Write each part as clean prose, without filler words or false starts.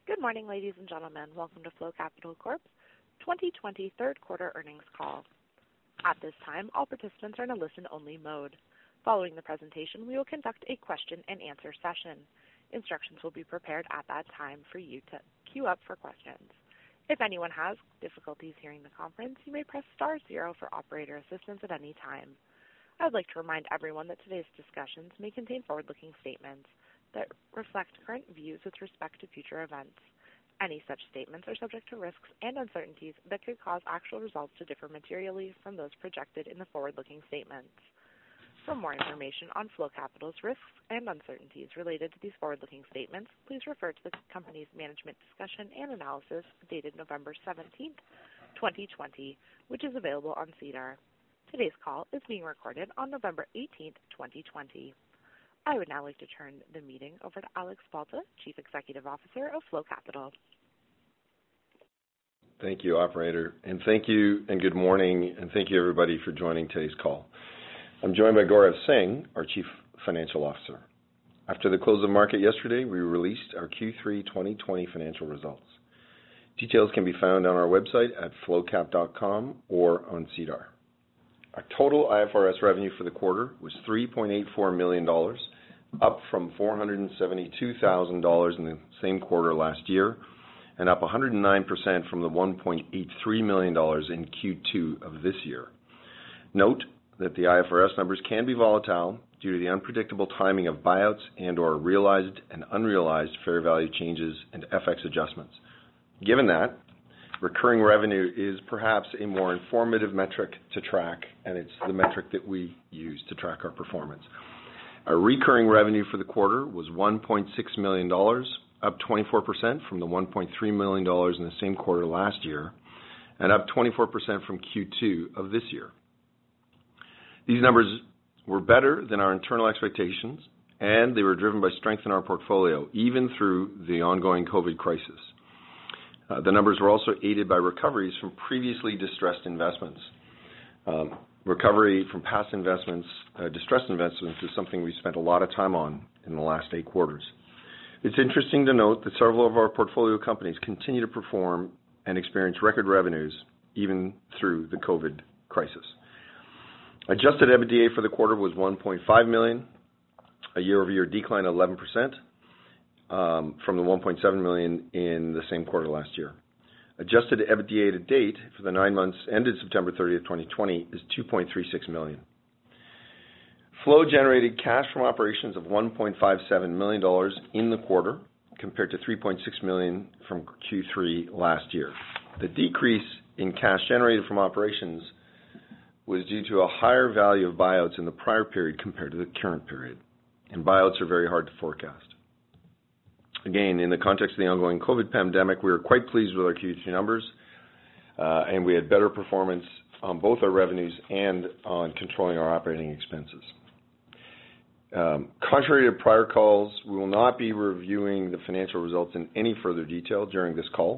Good morning, ladies and gentlemen. Welcome to Flow Capital Corp's 2020 third quarter earnings call. At this time, all participants are in a listen-only mode. Following the presentation, we will conduct a question-and-answer session. Instructions will be prepared at that time for you to queue up for questions. If anyone has difficulties hearing the conference, you may press star 0 for operator assistance at any time. I would like to remind everyone that today's discussions may contain forward-looking statements that reflect current views with respect to future events. Any such statements are subject to risks and uncertainties that could cause actual results to differ materially from those projected in the forward-looking statements. For more information on Flow Capital's risks and uncertainties related to these forward-looking statements, please refer to the company's management discussion and analysis dated November 17th, 2020, which is available on SEDAR. Today's call is being recorded on November 18th, 2020. I would now like to turn the meeting over to Alex Balta, Chief Executive Officer of Flow Capital. Thank you, operator, and thank you and good morning, and thank you everybody for joining today's call. I'm joined by Gaurav Singh, our Chief Financial Officer. After the close of market yesterday, we released our Q3 2020 financial results. Details can be found on our website at flowcap.com or on SEDAR. Our total IFRS revenue for the quarter was $3.84 million, up from $472,000 in the same quarter last year, and up 109% from the $1.83 million in Q2 of this year. Note that the IFRS numbers can be volatile due to the unpredictable timing of buyouts and or realized and unrealized fair value changes and FX adjustments. Given that, recurring revenue is perhaps a more informative metric to track, and it's the metric that we use to track our performance. Our recurring revenue for the quarter was $1.6 million, up 24% from the $1.3 million in the same quarter last year, and up 24% from Q2 of this year. These numbers were better than our internal expectations, and they were driven by strength in our portfolio, even through the ongoing COVID crisis. The numbers were also aided by recoveries from previously distressed investments. Recovery from past investments, distressed investments, is something we spent a lot of time on in the last 8 quarters. It's interesting to note that several of our portfolio companies continue to perform and experience record revenues even through the COVID crisis. Adjusted EBITDA for the quarter was $1.5 million, a year-over-year decline of 11%. From the $1.7 million in the same quarter last year. Adjusted EBITDA to date for the 9 months ended September 30th, 2020 is $2.36 million. Flow generated cash from operations of $1.57 million in the quarter compared to $3.6 million from Q3 last year. The decrease in cash generated from operations was due to a higher value of buyouts in the prior period compared to the current period, and buyouts are very hard to forecast. Again, in the context of the ongoing COVID pandemic, we were quite pleased with our Q3 numbers, and we had better performance on both our revenues and on controlling our operating expenses. Contrary to prior calls, we will not be reviewing the financial results in any further detail during this call,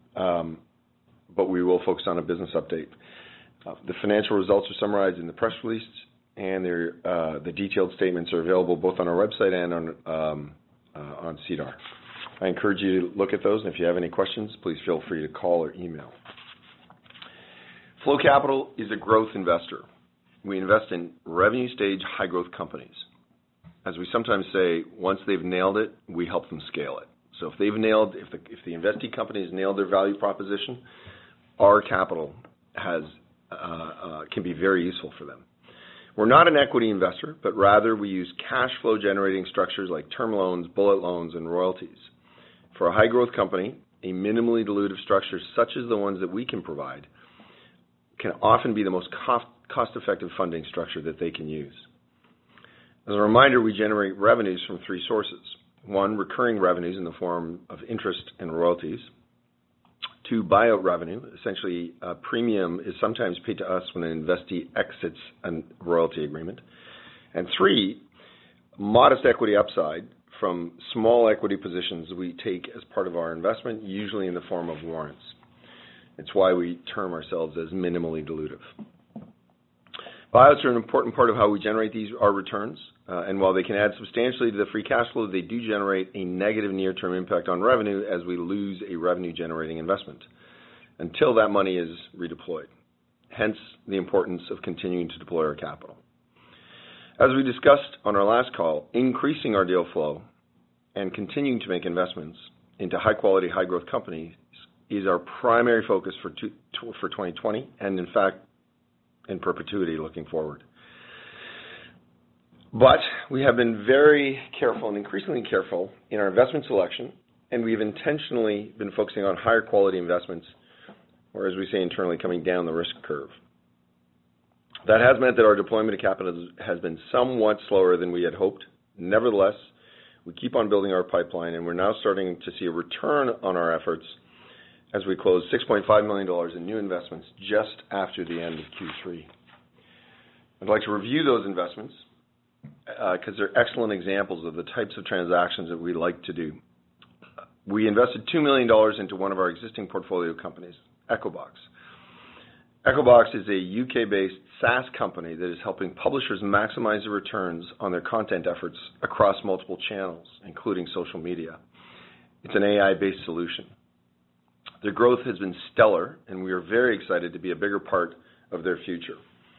but we will focus on a business update. The financial results are summarized in the press release, and the detailed statements are available both on our website and on SEDAR. I encourage you to look at those, and if you have any questions, please feel free to call or email. Flow Capital is a growth investor. We invest in revenue stage high growth companies. As we sometimes say, once they've nailed it, we help them scale it. So if the investee company has nailed their value proposition, our capital can be very useful for them. We're not an equity investor, but rather we use cash flow generating structures like term loans, bullet loans, and royalties. For a high growth company, a minimally dilutive structure such as the ones that we can provide can often be the most cost-effective funding structure that they can use. As a reminder, we generate revenues from 3 sources. 1, recurring revenues in the form of interest and royalties. 2, buyout revenue. Essentially, a premium is sometimes paid to us when an investee exits a royalty agreement. And 3, modest equity upside from small equity positions we take as part of our investment, usually in the form of warrants. It's why we term ourselves as minimally dilutive. Buyouts are an important part of how we generate our returns, and while they can add substantially to the free cash flow, they do generate a negative near-term impact on revenue as we lose a revenue-generating investment until that money is redeployed. Hence, the importance of continuing to deploy our capital. As we discussed on our last call, increasing our deal flow and continuing to make investments into high-quality, high-growth companies is our primary focus for 2020, and in fact, in perpetuity looking forward. But we have been very careful and increasingly careful in our investment selection, and we've intentionally been focusing on higher quality investments, or as we say internally, coming down the risk curve. That has meant that our deployment of capital has been somewhat slower than we had hoped. Nevertheless, we keep on building our pipeline, and we're now starting to see a return on our efforts as we close $6.5 million in new investments just after the end of Q3. I'd like to review those investments because they're excellent examples of the types of transactions that we like to do. We invested $2 million into one of our existing portfolio companies, EchoBox. EchoBox is a UK-based SaaS company that is helping publishers maximize the returns on their content efforts across multiple channels, including social media. It's an AI-based solution. Their growth has been stellar, and we are very excited to be a bigger part of their future.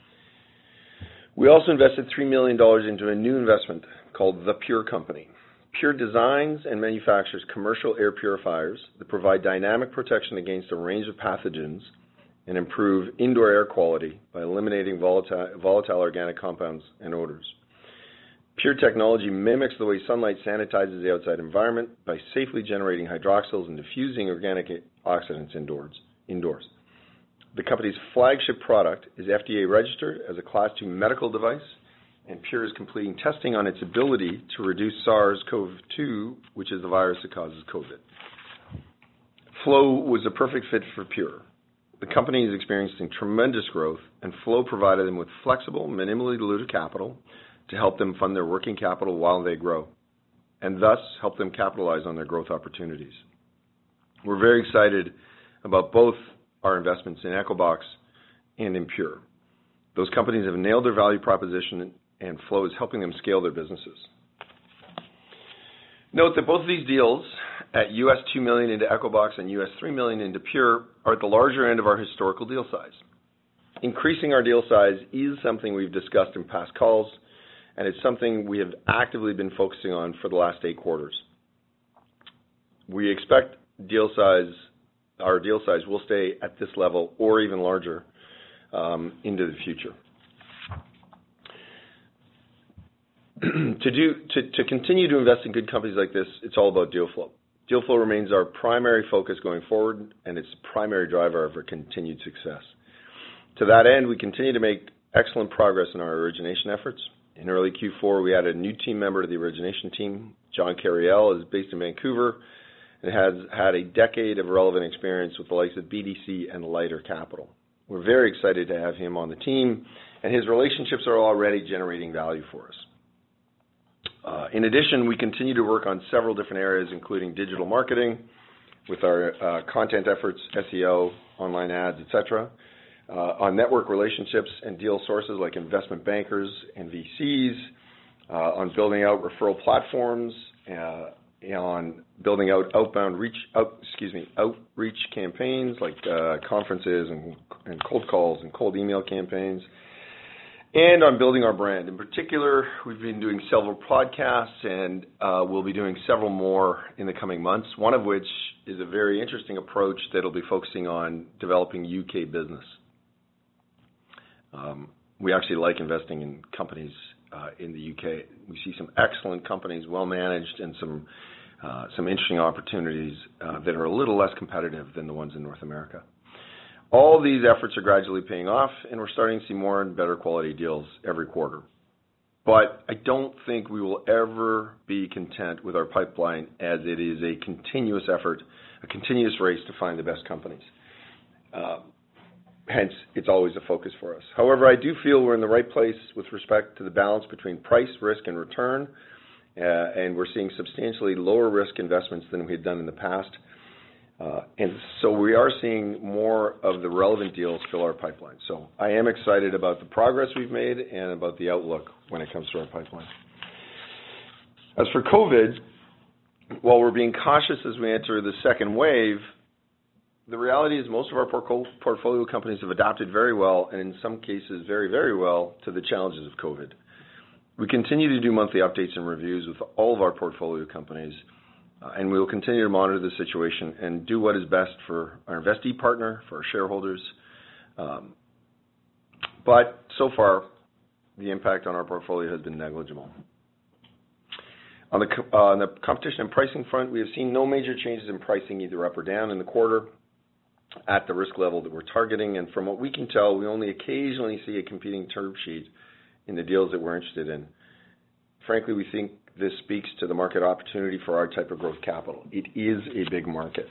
We also invested $3 million into a new investment called The Pure Company. Pure designs and manufactures commercial air purifiers that provide dynamic protection against a range of pathogens and improve indoor air quality by eliminating volatile organic compounds and odors. Pure technology mimics the way sunlight sanitizes the outside environment by safely generating hydroxyls and diffusing organic oxidants indoors. The company's flagship product is FDA registered as a Class II medical device, and Pure is completing testing on its ability to reduce SARS-CoV-2, which is the virus that causes COVID. Flow was a perfect fit for Pure. The company is experiencing tremendous growth, and Flow provided them with flexible, minimally diluted capital to help them fund their working capital while they grow, and thus help them capitalize on their growth opportunities. We're very excited about both our investments in EchoBox and in Pure. Those companies have nailed their value proposition, and Flow is helping them scale their businesses. Note that both of these deals at $2 million into EchoBox and $3 million into Pure are at the larger end of our historical deal size. Increasing our deal size is something we've discussed in past calls, and it's something we have actively been focusing on for the last 8 quarters. We expect our deal size will stay at this level or even larger into the future. To continue to invest in good companies like this, it's all about deal flow. Deal flow remains our primary focus going forward, and it's the primary driver of our continued success. To that end, we continue to make excellent progress in our origination efforts. In early Q4, we added a new team member to the origination team. John Carriel is based in Vancouver and has had a decade of relevant experience with the likes of BDC and Lighter Capital. We're very excited to have him on the team, and his relationships are already generating value for us. In addition, we continue to work on several different areas, including digital marketing with our content efforts, SEO, online ads, etc., on network relationships and deal sources like investment bankers and VCs, on building out referral platforms, on building out outreach campaigns like conferences and cold calls and cold email campaigns, and on building our brand. In particular, we've been doing several podcasts, and we'll be doing several more in the coming months, one of which is a very interesting approach that will be focusing on developing UK business. We actually like investing in companies in the UK. We see some excellent companies, well managed, and some interesting opportunities that are a little less competitive than the ones in North America. All these efforts are gradually paying off, and we're starting to see more and better quality deals every quarter. But I don't think we will ever be content with our pipeline, as it is a continuous effort, a continuous race to find the best companies. Hence, it's always a focus for us. However, I do feel we're in the right place with respect to the balance between price, risk, and return, and we're seeing substantially lower risk investments than we had done in the past. And so we are seeing more of the relevant deals fill our pipeline. So I am excited about the progress we've made and about the outlook when it comes to our pipeline. As for COVID, while we're being cautious as we enter the second wave, the reality is most of our portfolio companies have adapted very well, and in some cases very, very well, to the challenges of COVID. We continue to do monthly updates and reviews with all of our portfolio companies, and we will continue to monitor the situation and do what is best for our investee partner, for our shareholders. But so far, the impact on our portfolio has been negligible. On the competition and pricing front, we have seen no major changes in pricing either up or down in the quarter at the risk level that we're targeting. And from what we can tell, we only occasionally see a competing term sheet in the deals that we're interested in. Frankly, we think this speaks to the market opportunity for our type of growth capital. It is a big market.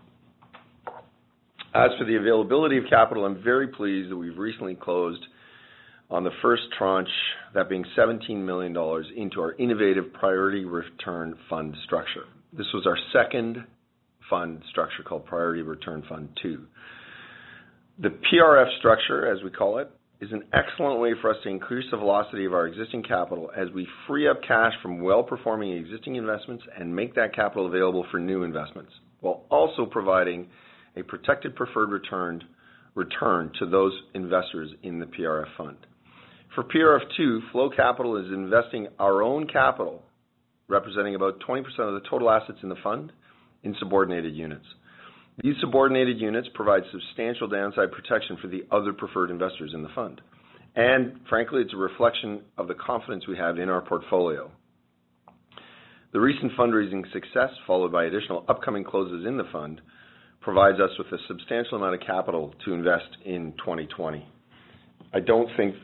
As for the availability of capital, I'm very pleased that we've recently closed on the first tranche, that being $17 million, into our innovative Priority Return Fund structure. This was our second fund structure called Priority Return Fund 2. The PRF structure, as we call it, is an excellent way for us to increase the velocity of our existing capital as we free up cash from well-performing existing investments and make that capital available for new investments, while also providing a protected preferred return to those investors in the PRF fund. For PRF2, Flow Capital is investing our own capital, representing about 20% of the total assets in the fund, in subordinated units. These subordinated units provide substantial downside protection for the other preferred investors in the fund. And frankly, it's a reflection of the confidence we have in our portfolio. The recent fundraising success, followed by additional upcoming closes in the fund, provides us with a substantial amount of capital to invest in 2020. I don't think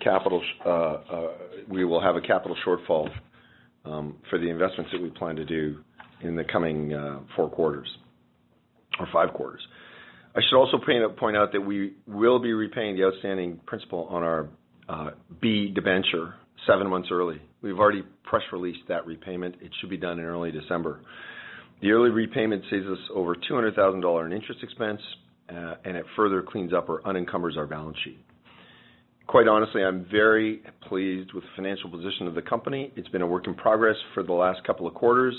we will have a capital shortfall for the investments that we plan to do in the coming 4 quarters or 5 quarters. I should also point out that we will be repaying the outstanding principal on our B debenture 7 months early. We've already press released that repayment. It should be done in early December. The early repayment saves us over $200,000 in interest expense, and it further cleans up or unencumbers our balance sheet. Quite honestly, I'm very pleased with the financial position of the company. It's been a work in progress for the last couple of quarters,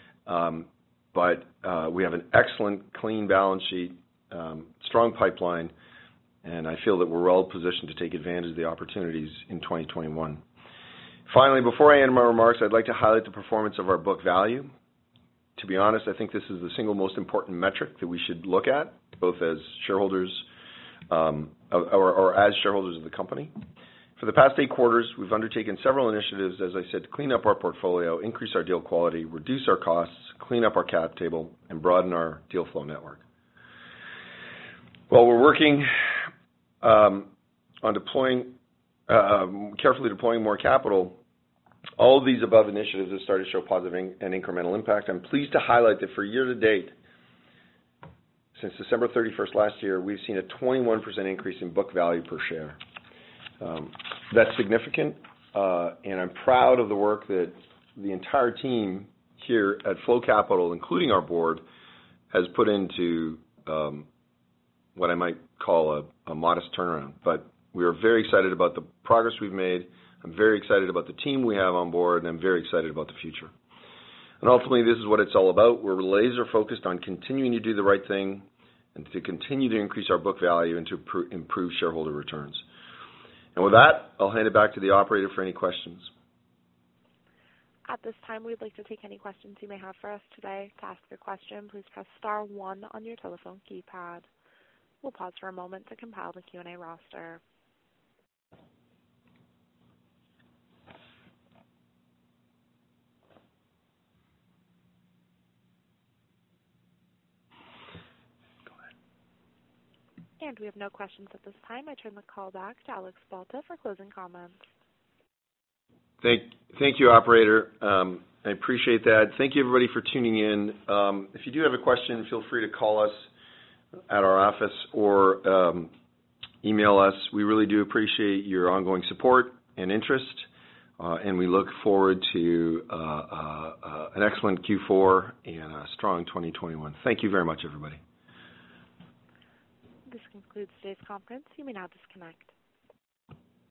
but we have an excellent, clean balance sheet, strong pipeline, and I feel that we're well positioned to take advantage of the opportunities in 2021. Finally, before I end my remarks, I'd like to highlight the performance of our book value. To be honest, I think this is the single most important metric that we should look at, both as shareholders or as shareholders of the company. For the past 8 quarters, we've undertaken several initiatives, as I said, to clean up our portfolio, increase our deal quality, reduce our costs, clean up our cap table, and broaden our deal flow network. While we're working on carefully deploying more capital, all of these above initiatives have started to show positive and incremental impact. I'm pleased to highlight that for year to date, since December 31st last year, we've seen a 21% increase in book value per share. That's significant, and I'm proud of the work that the entire team here at Flow Capital, including our board, has put into what I might call a modest turnaround. But we are very excited about the progress we've made. I'm very excited about the team we have on board, and I'm very excited about the future. And ultimately, this is what it's all about. We're laser focused on continuing to do the right thing and to continue to increase our book value and to improve shareholder returns. And with that, I'll hand it back to the operator for any questions. At this time, we'd like to take any questions you may have for us today. To ask a question, please press star 1 on your telephone keypad. We'll pause for a moment to compile the Q&A roster. And we have no questions at this time. I turn the call back to Alex Balta for closing comments. Thank you, operator. I appreciate that. Thank you, everybody, for tuning in. If you do have a question, feel free to call us at our office or email us. We really do appreciate your ongoing support and interest, and we look forward to an excellent Q4 and a strong 2021. Thank you very much, everybody. concludes today's conference. You may now disconnect.